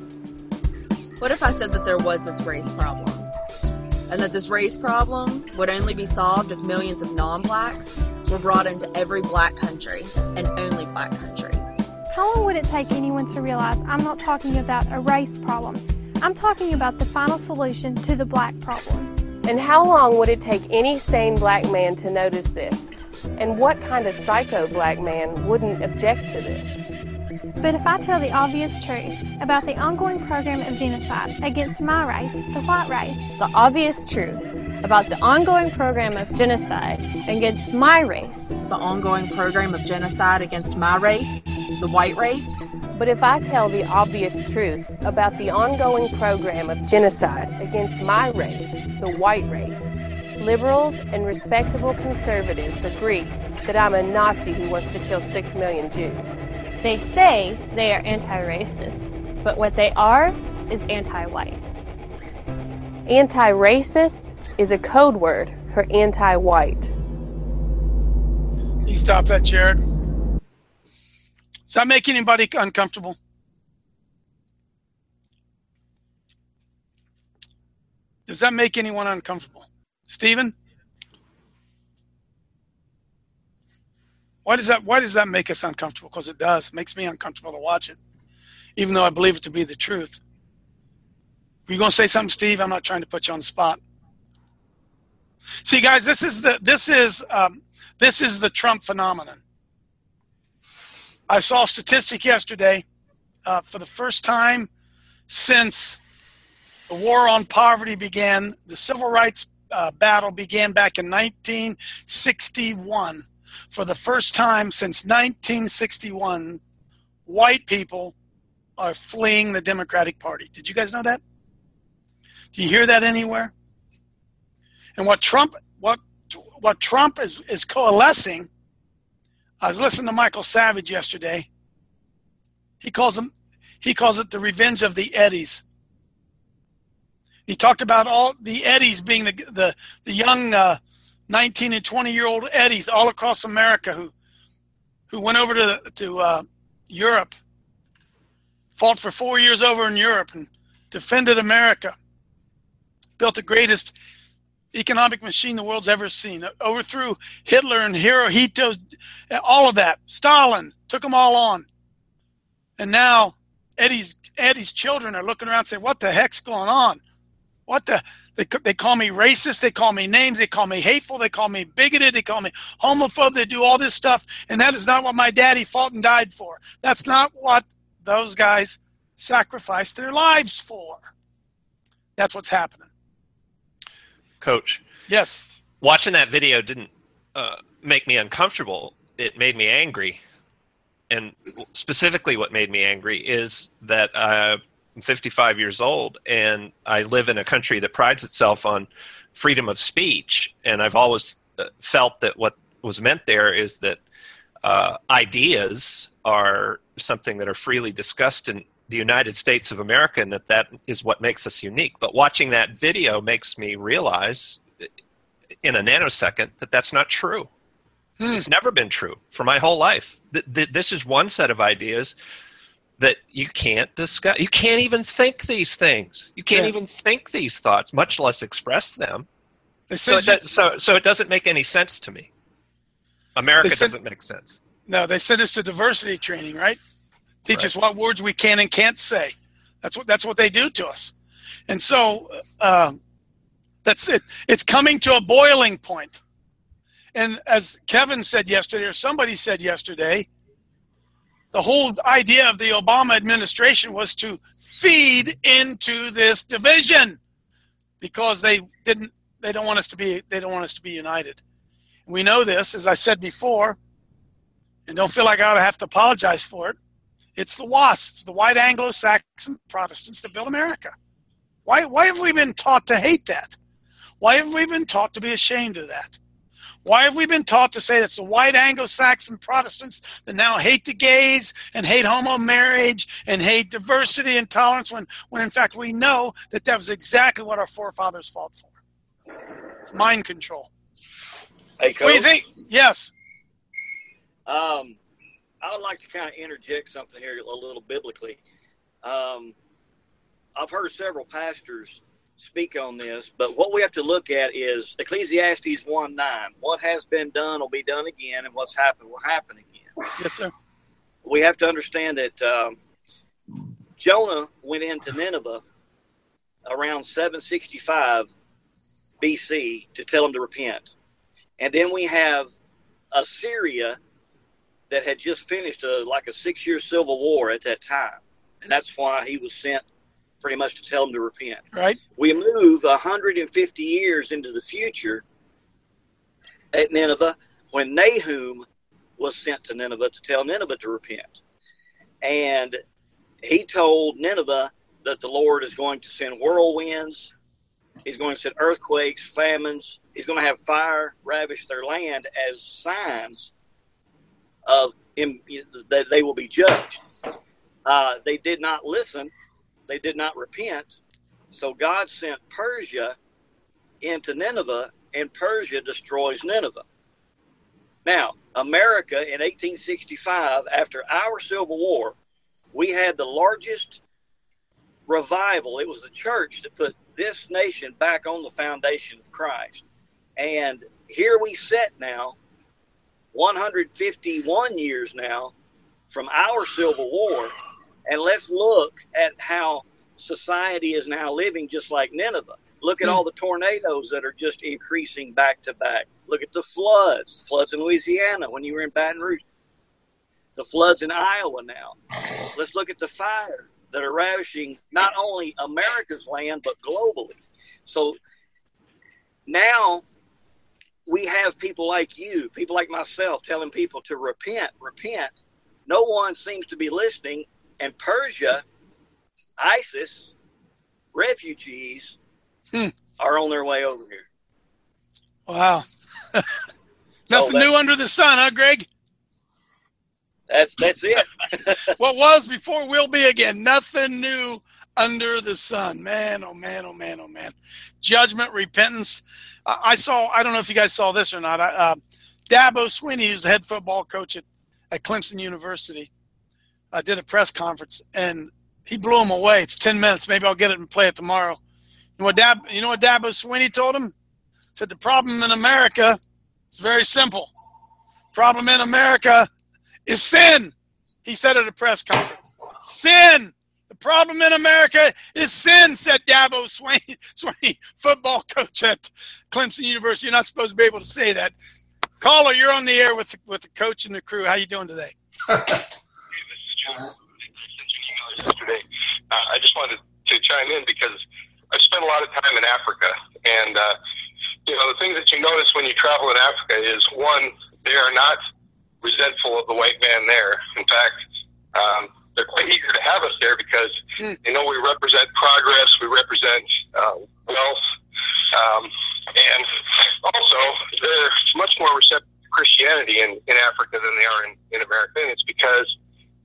What if I said that there was this race problem, and that this race problem would only be solved if millions of non-blacks were brought into every black country, and only black countries? How long would it take anyone to realize I'm not talking about a race problem? I'm talking about the final solution to the black problem. And how long would it take any sane black man to notice this? And what kind of psycho black man wouldn't object to this? But if I tell the obvious truth about the ongoing program of genocide against my race, the white race, the obvious truth about the ongoing program of genocide against my race, the ongoing program of genocide against my race, the white race. But if I tell the obvious truth about the ongoing program of genocide against my race, the white race, liberals and respectable conservatives agree that I'm a Nazi who wants to kill 6 million Jews. They say they are anti-racist, but what they are is anti-white. Anti-racist is a code word for anti-white. Can you stop that, Jared? Does that make anybody uncomfortable? Does that make anyone uncomfortable? Stephen? Why does that make us uncomfortable? Because it does. It makes me uncomfortable to watch it, even though I believe it to be the truth. Were you going to say something, Steve? I'm not trying to put you on the spot. See, guys, this is the Trump phenomenon. I saw a statistic yesterday. For the first time since the war on poverty began, the civil rights battle began back in 1961. For the first time since 1961, white people are fleeing the Democratic Party. Did you guys know that? Do you hear that anywhere? And what Trump is coalescing, I was listening to Michael Savage yesterday. He calls He calls it the revenge of the Eddies. He talked about all the Eddies being the young 19 and 20-year-old Eddies all across America who went over to Europe, fought for 4 years over in Europe and defended America, built the greatest economic machine the world's ever seen, overthrew Hitler and Hirohito, all of that. Stalin took them all on. And now Eddie's children are looking around saying, what the heck's going on? They call me racist, they call me names, they call me hateful, they call me bigoted, they call me homophobe, they do all this stuff, and that is not what my daddy fought and died for. That's not what those guys sacrificed their lives for. That's what's happening. Coach. Yes. Watching that video didn't make me uncomfortable. It made me angry. And specifically what made me angry is that I'm 55 years old and I live in a country that prides itself on freedom of speech. And I've always felt that what was meant there is that ideas are something that are freely discussed in the United States of America, and that is what makes us unique. But watching that video makes me realize in a nanosecond that that's not true. It's never been true for my whole life. This is one set of ideas that you can't discuss. You can't even think these things. You can't even think these thoughts, much less express them. So it doesn't make any sense to me. America doesn't make sense. No, they send us to diversity training, right? Teach us what words we can and can't say. That's what they do to us. And so that's it. It's coming to a boiling point. And as Kevin said yesterday, or somebody said yesterday, the whole idea of the Obama administration was to feed into this division because they don't want us to be united. And we know this, as I said before, and don't feel like I ought to have to apologize for it. It's the WASPs, the white Anglo-Saxon Protestants that built America. Why have we been taught to hate that? Why have we been taught to be ashamed of that? Why have we been taught to say that's the white Anglo-Saxon Protestants that now hate the gays and hate homo marriage and hate diversity and tolerance when in fact we know that was exactly what our forefathers fought for? Mind control. Hey, Coach. What do you think? Yes. I would like to kind of interject something here a little biblically. I've heard several pastors speak on this, but what we have to look at is Ecclesiastes 1:9. What has been done will be done again, and what's happened will happen again. Yes, sir. We have to understand that Jonah went into Nineveh around 765 BC to tell them to repent. And then we have Assyria that had just finished a 6-year civil war at that time. And that's why he was sent pretty much to tell them to repent. Right. We move 150 years into the future at Nineveh when Nahum was sent to Nineveh to tell Nineveh to repent. And he told Nineveh that the Lord is going to send whirlwinds, he's going to send earthquakes, famines, he's going to have fire ravish their land as signs of that they will be judged. They did not listen. They did not repent. So God sent Persia into Nineveh, and Persia destroys Nineveh. Now, America in 1865, after our Civil War, we had the largest revival. It was the church that put this nation back on the foundation of Christ. And here we sit now, 151 years now from our Civil War, and let's look at how society is now living just like Nineveh. Look at all the tornadoes that are just increasing back to back. Look at the floods in Louisiana when you were in Baton Rouge. The floods in Iowa now. Let's look at the fire that are ravishing not only America's land, but globally. So now we have people like you, people like myself, telling people to repent. No one seems to be listening. And Persia, ISIS, refugees are on their way over here. Wow. Nothing new under the sun, huh, Greg? That's it. What was before will be again. Nothing new under the sun. Man, oh man, oh man, oh man. Judgment, repentance. I don't know if you guys saw this or not. Dabo Swinney, who's the head football coach at Clemson University, did a press conference, and he blew him away. It's 10 minutes. Maybe I'll get it and play it tomorrow. You know what Dabo Swinney told him? Said the problem in America is very simple. Problem in America is sin. He said at a press conference. Sin. The problem in America is sin, said Dabo Swinney, football coach at Clemson University. You're not supposed to be able to say that. Caller, you're on the air with the coach and the crew. How you doing today? This is John. I sent you an email yesterday. I just wanted to chime in because I've spent a lot of time in Africa, and the things that you notice when you travel in Africa is, one, they are not resentful of the white man there. In fact, they're quite eager to have us there because they know we represent progress, we represent wealth, and also they're much more receptive to Christianity in Africa than they are in America, and it's because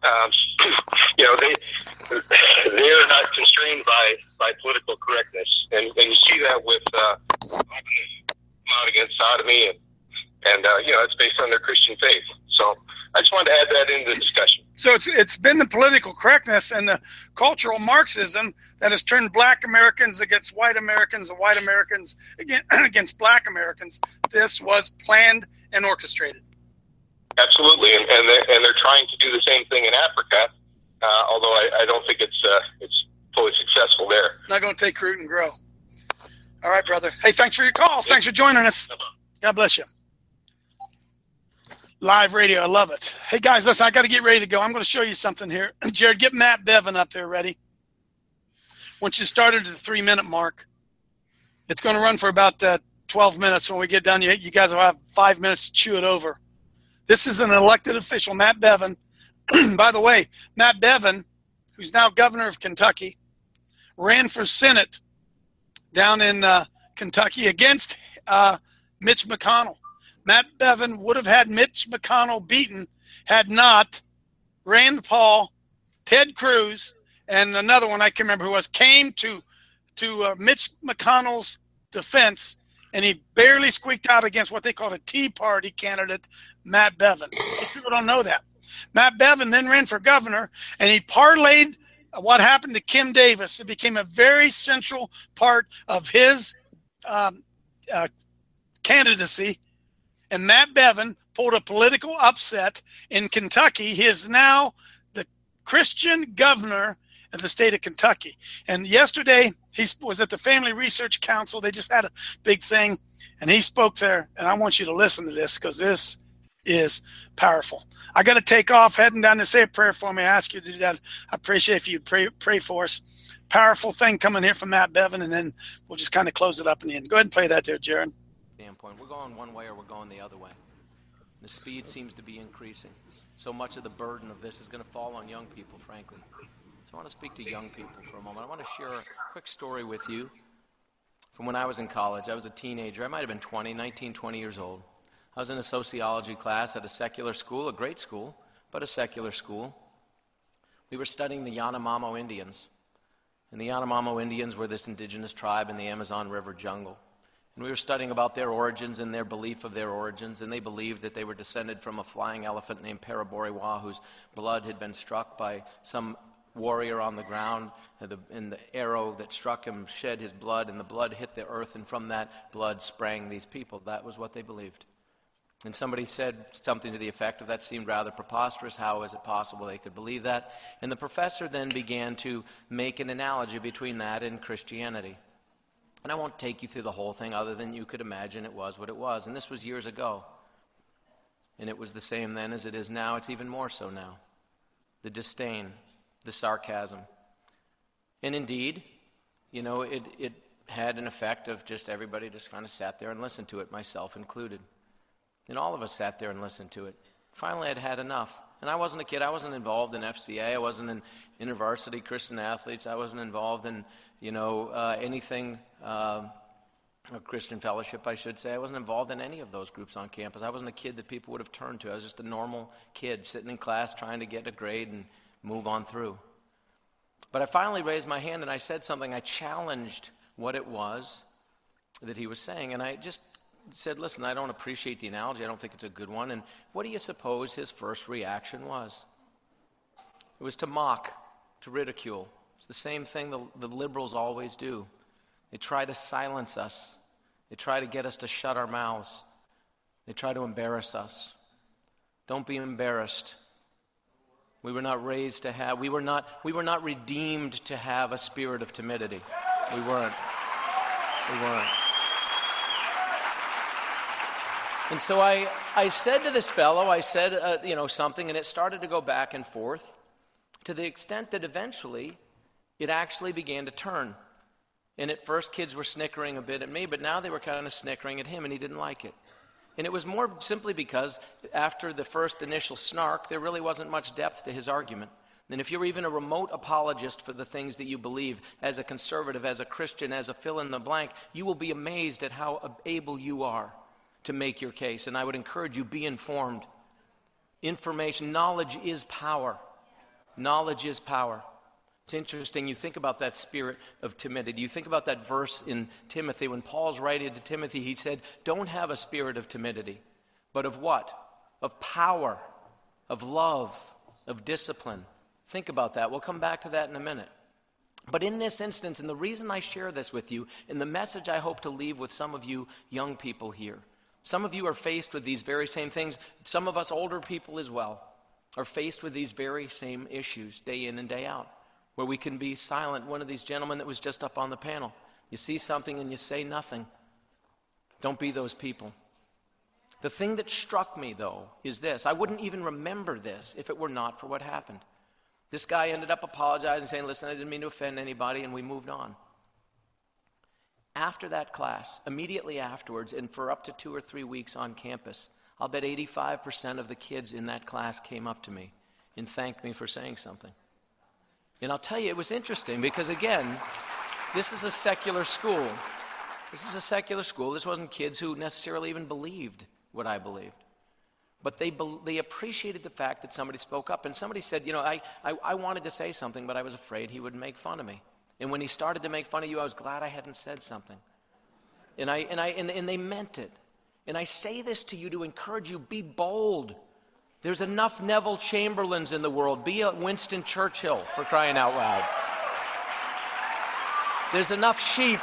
they're not constrained by political correctness, and you see that with out against sodomy, and it's based on their Christian faith. So I just wanted to add that into the discussion. So it's been the political correctness and the cultural Marxism that has turned black Americans against white Americans and white Americans against black Americans. This was planned and orchestrated. Absolutely, and they're trying to do the same thing in Africa, although I don't think it's fully successful there. Not going to take root and grow. All right, brother. Hey, thanks for your call. Thanks for joining us. God bless you. Live radio, I love it. Hey, guys, listen, I got to get ready to go. I'm going to show you something here. Jared, get Matt Bevin up there ready. Once you started at the 3-minute mark, it's going to run for about 12 minutes. When we get done, you guys will have 5 minutes to chew it over. This is an elected official, Matt Bevin. By the way, Matt Bevin, who's now governor of Kentucky, ran for Senate down in Kentucky against Mitch McConnell. Matt Bevin would have had Mitch McConnell beaten had not Rand Paul, Ted Cruz, and another one I can't remember who was, came to Mitch McConnell's defense, and he barely squeaked out against what they called a Tea Party candidate, Matt Bevin. People don't know that. Matt Bevin then ran for governor, and he parlayed what happened to Kim Davis. It became a very central part of his candidacy. And Matt Bevin pulled a political upset in Kentucky. He is now the Christian governor of the state of Kentucky. And yesterday, he was at the Family Research Council. They just had a big thing, and he spoke there. And I want you to listen to this because this is powerful. I got to take off, heading down to say a prayer for me. I ask you to do that. I appreciate if you pray for us. Powerful thing coming here from Matt Bevin, and then we'll just kind of close it up in the end. Go ahead and play that there, Jared. We're going one way or we're going the other way. The speed seems to be increasing. So much of the burden of this is going to fall on young people, frankly. So I want to speak to young people for a moment. I want to share a quick story with you from when I was in college. I was a teenager. I might have been 20 years old. I was in a sociology class at a secular school, a great school, but a secular school. We were studying the Yanomamo Indians. And the Yanomamo Indians were this indigenous tribe in the Amazon River jungle. And we were studying about their origins and their belief of their origins, and they believed that they were descended from a flying elephant named Paraboriwa, whose blood had been struck by some warrior on the ground, and the arrow that struck him shed his blood, and the blood hit the earth, and from that blood sprang these people. That was what they believed. And somebody said something to the effect of, that seemed rather preposterous. How is it possible they could believe that? And the professor then began to make an analogy between that and Christianity. And I won't take you through the whole thing other than you could imagine it was what it was. And this was years ago. And it was the same then as it is now. It's even more so now. The disdain, the sarcasm. And indeed, it had an effect of just everybody just kind of sat there and listened to it, myself included. And all of us sat there and listened to it. Finally, I'd had enough. And I wasn't a kid. I wasn't involved in FCA. I wasn't in InterVarsity Christian Athletes. I wasn't involved in, anything or Christian Fellowship, I should say. I wasn't involved in any of those groups on campus. I wasn't a kid that people would have turned to. I was just a normal kid sitting in class trying to get a grade and move on through. But I finally raised my hand and I said something. I challenged what it was that he was saying. And I just said, listen, I don't appreciate the analogy. I don't think it's a good one. And what do you suppose his first reaction was? It was to mock, to ridicule. It's the same thing the liberals always do. They try to silence us. They try to get us to shut our mouths. They try to embarrass us. Don't be embarrassed. We were not raised to have, we were not redeemed to have a spirit of timidity. We weren't. And so I said to this fellow, I said, something, and it started to go back and forth to the extent that eventually it actually began to turn. And at first, kids were snickering a bit at me, but now they were kind of snickering at him, and he didn't like it. And it was more simply because after the first initial snark, there really wasn't much depth to his argument. And if you're even a remote apologist for the things that you believe, as a conservative, as a Christian, as a fill-in-the-blank, you will be amazed at how able you are to make your case. And I would encourage you, be informed. Information, knowledge is power. Knowledge is power. It's interesting, you think about that spirit of timidity. You think about that verse in Timothy. When Paul's writing to Timothy, he said, don't have a spirit of timidity, but of what? Of power, of love, of discipline. Think about that. We'll come back to that in a minute. But in this instance, and the reason I share this with you, and the message I hope to leave with some of you young people here, some of you are faced with these very same things. Some of us older people as well are faced with these very same issues day in and day out, where we can be silent. One of these gentlemen that was just up on the panel, you see something and you say nothing. Don't be those people. The thing that struck me, though, is this. I wouldn't even remember this if it were not for what happened. This guy ended up apologizing, saying, listen, I didn't mean to offend anybody, and we moved on. After that class, immediately afterwards, and for up to 2 or 3 weeks on campus, I'll bet 85% of the kids in that class came up to me and thanked me for saying something. And I'll tell you, it was interesting because, again, this is a secular school. This is a secular school. This wasn't kids who necessarily even believed what I believed. But they appreciated the fact that somebody spoke up. And somebody said, I wanted to say something, but I was afraid he would make fun of me. And when he started to make fun of you, I was glad I hadn't said something. And they meant it. And I say this to you to encourage you, be bold. There's enough Neville Chamberlains in the world. Be a Winston Churchill, for crying out loud. There's enough sheep.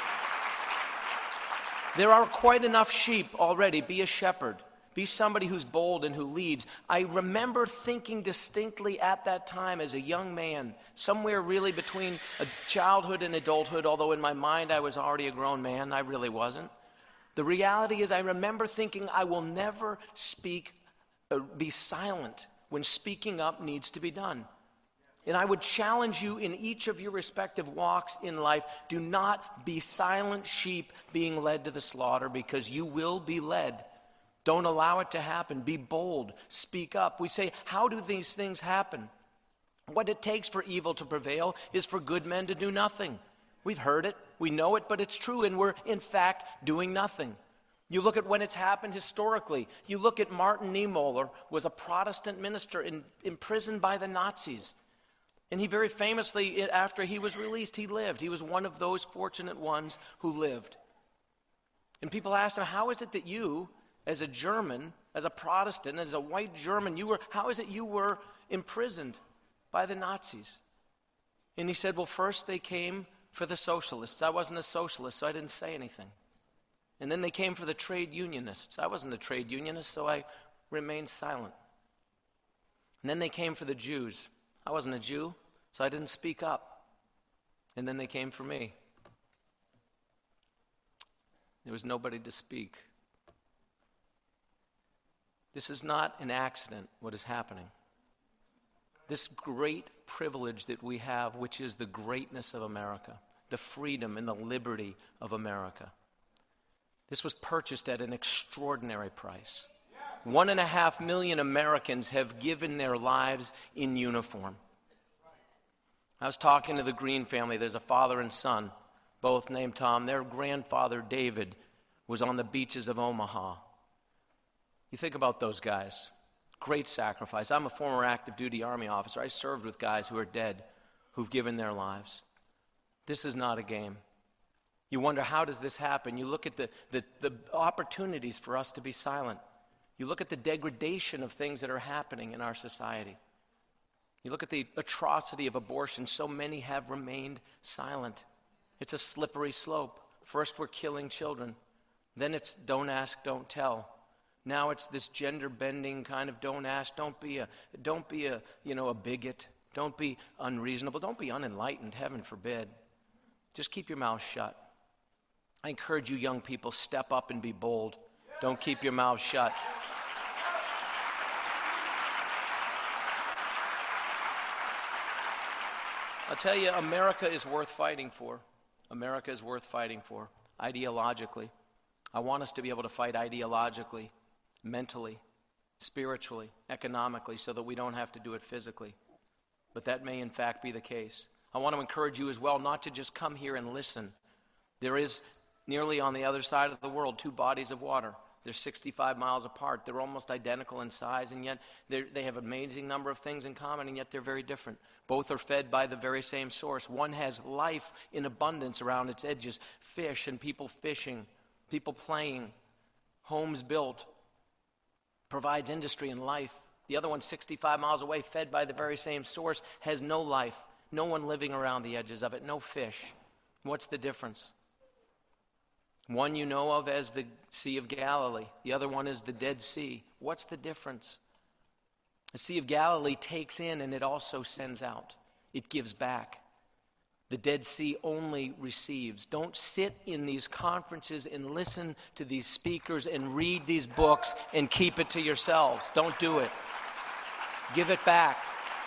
There are quite enough sheep already. Be a shepherd. Be somebody who's bold and who leads. I remember thinking distinctly at that time as a young man, somewhere really between a childhood and adulthood, although in my mind I was already a grown man, I really wasn't. The reality is I remember thinking I will never be silent when speaking up needs to be done. And I would challenge you in each of your respective walks in life, do not be silent sheep being led to the slaughter, because you will be led. Don't allow it to happen. Be bold. Speak up. We say, how do these things happen? What it takes for evil to prevail is for good men to do nothing. We've heard it. We know it, but it's true, and we're, in fact, doing nothing. You look at when it's happened historically. You look at Martin Niemöller, was a Protestant minister imprisoned by the Nazis. And he very famously, after he was released, he lived. He was one of those fortunate ones who lived. And people asked him, how is it that you, as a German, as a Protestant, as a white German, how is it you were imprisoned by the Nazis? And he said, well, first they came for the socialists. I wasn't a socialist, so I didn't say anything. And then they came for the trade unionists. I wasn't a trade unionist, so I remained silent. And then they came for the Jews. I wasn't a Jew, so I didn't speak up. And then they came for me. There was nobody to speak. This is not an accident, what is happening. This great privilege that we have, which is the greatness of America, the freedom and the liberty of America. This was purchased at an extraordinary price. 1.5 million Americans have given their lives in uniform. I was talking to the Green family. There's a father and son. both named Tom. Their grandfather, David, was on the beaches of Omaha. You think about those guys. Great sacrifice. I'm a former active duty Army officer. I served with guys who are dead, who've given their lives. This is not a game. You wonder, how does this happen? You look at the opportunities for us to be silent. You look at the degradation of things that are happening in our society. You look at the atrocity of abortion. So many have remained silent. It's a slippery slope. First we're killing children. Then it's don't ask, don't tell. Now it's this gender-bending kind of don't ask, don't be a bigot. Don't be unreasonable. Don't be unenlightened, heaven forbid. Just keep your mouth shut. I encourage you young people, step up and be bold. Don't keep your mouth shut. I'll tell you, America is worth fighting for. America is worth fighting for, ideologically. I want us to be able to fight ideologically, mentally, spiritually, economically, so that we don't have to do it physically. But that may in fact be the case. I want to encourage you as well not to just come here and listen. There is nearly on the other side of the world 2 bodies of water. They're 65 miles apart. They're almost identical in size, and yet they have an amazing number of things in common, and yet they're very different. Both are fed by the very same source. One has life in abundance around its edges, fish and people fishing, people playing, homes built, provides industry and life. The other one, 65 miles away, fed by the very same source, has no life, no one living around the edges of it, no fish. What's the difference? One you know of as the Sea of Galilee. The other one is the Dead Sea. What's the difference? The Sea of Galilee takes in and it also sends out. It gives back. The Dead Sea only receives. Don't sit in these conferences and listen to these speakers and read these books and keep it to yourselves. Don't do it. Give it back.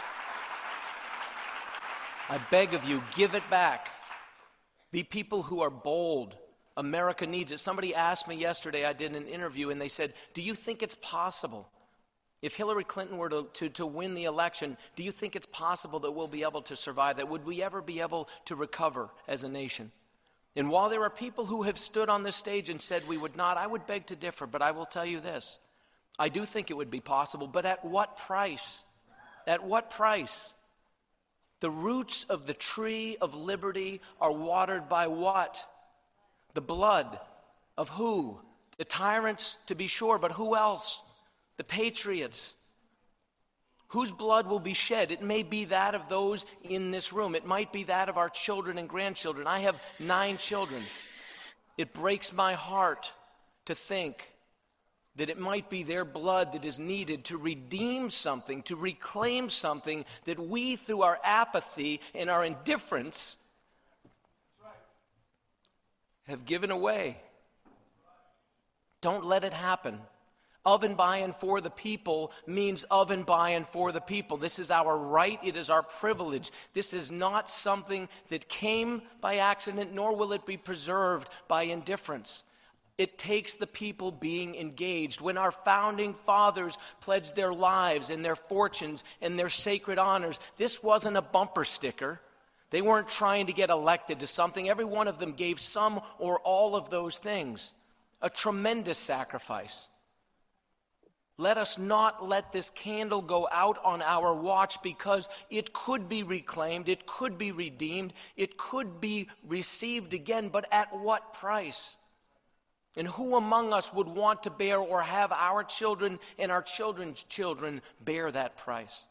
I beg of you, give it back. Be people who are bold. America needs it. Somebody asked me yesterday, I did an interview, and they said, do you think it's possible, if Hillary Clinton were to win the election, do you think it's possible that we'll be able to survive that? Would we ever be able to recover as a nation? And while there are people who have stood on this stage and said we would not, I would beg to differ, but I will tell you this. I do think it would be possible, but at what price? At what price? The roots of the tree of liberty are watered by what? The blood of who? The tyrants, to be sure, but who else? The patriots. Whose blood will be shed? It may be that of those in this room. It might be that of our children and grandchildren. I have 9 children. It breaks my heart to think that it might be their blood that is needed to redeem something, to reclaim something that we, through our apathy and our indifference, have given away. Don't let it happen. Of and by and for the people means of and by and for the people. This is our right. It is our privilege. This is not something that came by accident, nor will it be preserved by indifference. It takes the people being engaged. When our founding fathers pledged their lives and their fortunes and their sacred honors, this wasn't a bumper sticker. They weren't trying to get elected to something. Every one of them gave some or all of those things. A tremendous sacrifice. Let us not let this candle go out on our watch, because it could be reclaimed, it could be redeemed, it could be received again, but at what price? And who among us would want to bear or have our children and our children's children bear that price?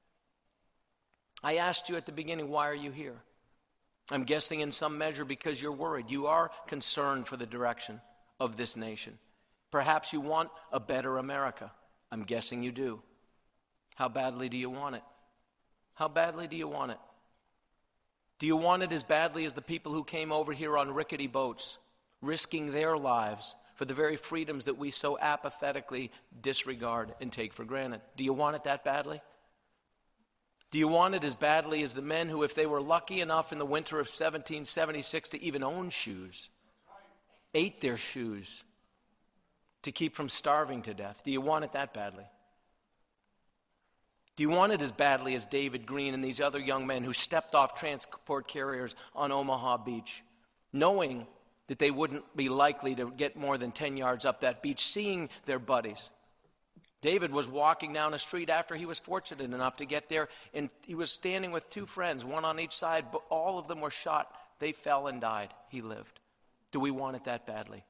I asked you at the beginning, why are you here? I'm guessing in some measure because you're worried. You are concerned for the direction of this nation. Perhaps you want a better America. I'm guessing you do. How badly do you want it? How badly do you want it? Do you want it as badly as the people who came over here on rickety boats, risking their lives for the very freedoms that we so apathetically disregard and take for granted? Do you want it that badly? Do you want it as badly as the men who, if they were lucky enough in the winter of 1776 to even own shoes, ate their shoes to keep from starving to death? Do you want it that badly? Do you want it as badly as David Green and these other young men who stepped off transport carriers on Omaha Beach knowing that they wouldn't be likely to get more than 10 yards up that beach, seeing their buddies. David was walking down a street after he was fortunate enough to get there, and he was standing with two friends, one on each side, but all of them were shot. They fell and died. He lived. Do we want it that badly?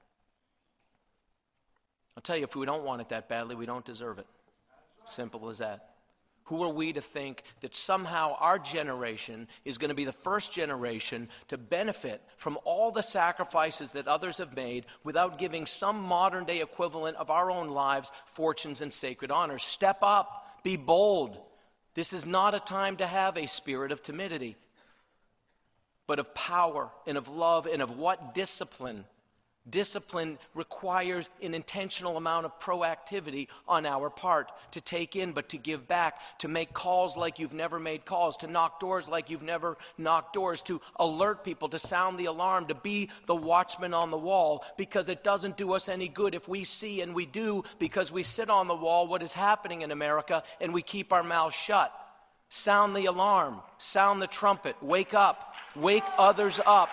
I'll tell you, if we don't want it that badly, we don't deserve it. Simple as that. Who are we to think that somehow our generation is going to be the first generation to benefit from all the sacrifices that others have made without giving some modern day equivalent of our own lives, fortunes, and sacred honors? Step up. Be bold. This is not a time to have a spirit of timidity, but of power and of love and of what? Discipline. Discipline requires an intentional amount of proactivity on our part to take in, but to give back, to make calls like you've never made calls, to knock doors like you've never knocked doors, to alert people, to sound the alarm, to be the watchman on the wall, because it doesn't do us any good if we see, and we do because we sit on the wall, what is happening in America, and we keep our mouths shut. Sound the alarm, sound the trumpet, wake up, wake others up.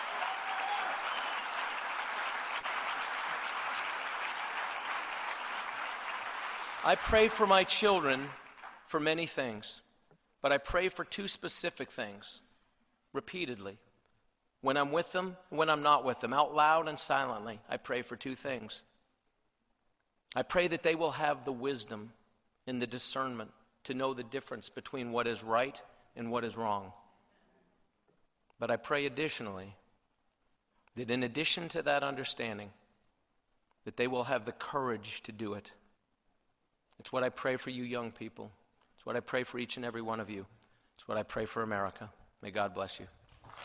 I pray for my children for many things, but I pray for two specific things repeatedly. When I'm with them, when I'm not with them, out loud and silently, I pray for two things. I pray that they will have the wisdom and the discernment to know the difference between what is right and what is wrong. But I pray additionally that in addition to that understanding, that they will have the courage to do it. It's what I pray for you young people. It's what I pray for each and every one of you. It's what I pray for America. May God bless you.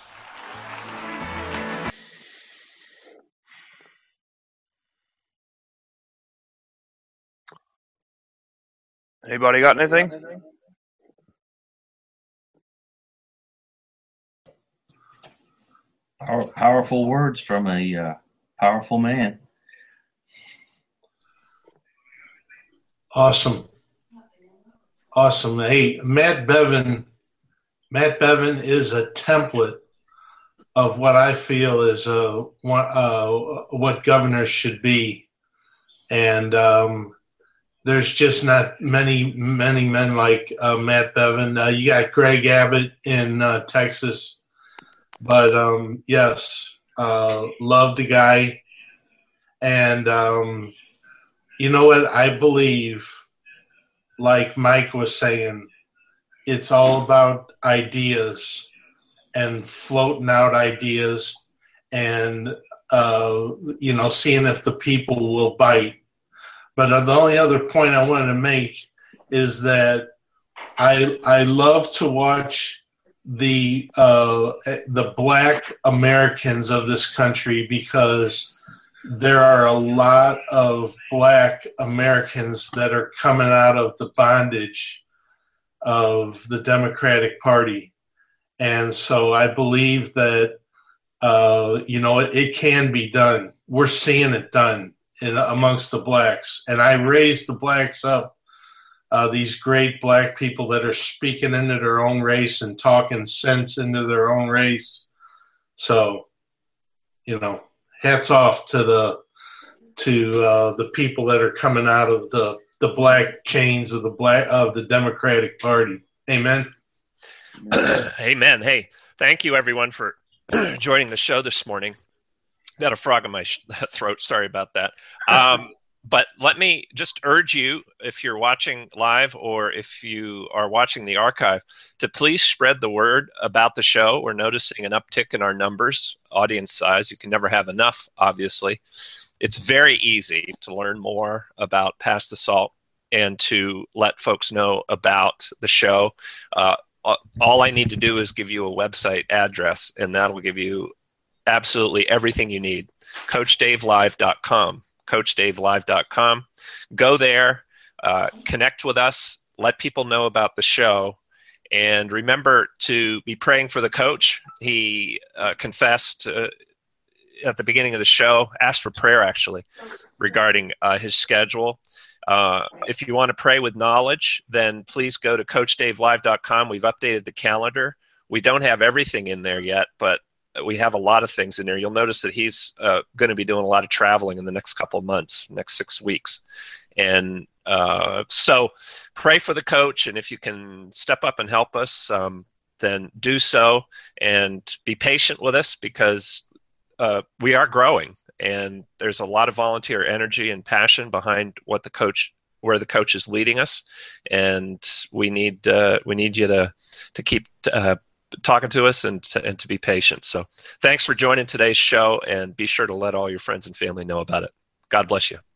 Anybody got anything? Powerful words from a powerful man. Awesome. Hey, Matt Bevin is a template of what I feel is what governors should be. And there's just not many men like Matt Bevin. You got Greg Abbott in Texas. But, yes, love the guy. And you know what? I believe, like Mike was saying, it's all about ideas and floating out ideas and, seeing if the people will bite. But the only other point I wanted to make is that I love to watch the Black Americans of this country, because there are a lot of Black Americans that are coming out of the bondage of the Democratic Party. And so I believe that, it can be done. We're seeing it done amongst the Blacks. And I raised the Blacks up, these great Black people that are speaking into their own race and talking sense into their own race. So, hats off to the people that are coming out of the black chains of the Democratic Party. Amen. Amen. Hey, thank you everyone for joining the show this morning. Got a frog in my throat. Sorry about that. But let me just urge you, if you're watching live or if you are watching the archive, to please spread the word about the show. We're noticing an uptick in our numbers, audience size. You can never have enough, obviously. It's very easy to learn more about Pass the Salt and to let folks know about the show. All I need to do is give you a website address, and that'll give you absolutely everything you need. CoachDaveLive.com. CoachDaveLive.com. Go there, connect with us, let people know about the show, and remember to be praying for the coach. He confessed at the beginning of the show, asked for prayer actually, regarding his schedule. If you want to pray with knowledge, then please go to CoachDaveLive.com. We've updated the calendar. We don't have everything in there yet, but we have a lot of things in there. You'll notice that he's going to be doing a lot of traveling in the next couple of months, next 6 weeks. And so pray for the coach. And if you can step up and help us, then do so, and be patient with us, because we are growing, and there's a lot of volunteer energy and passion behind where the coach is leading us. And we need you to keep talking to us and to be patient. So thanks for joining today's show, and be sure to let all your friends and family know about it. God bless you.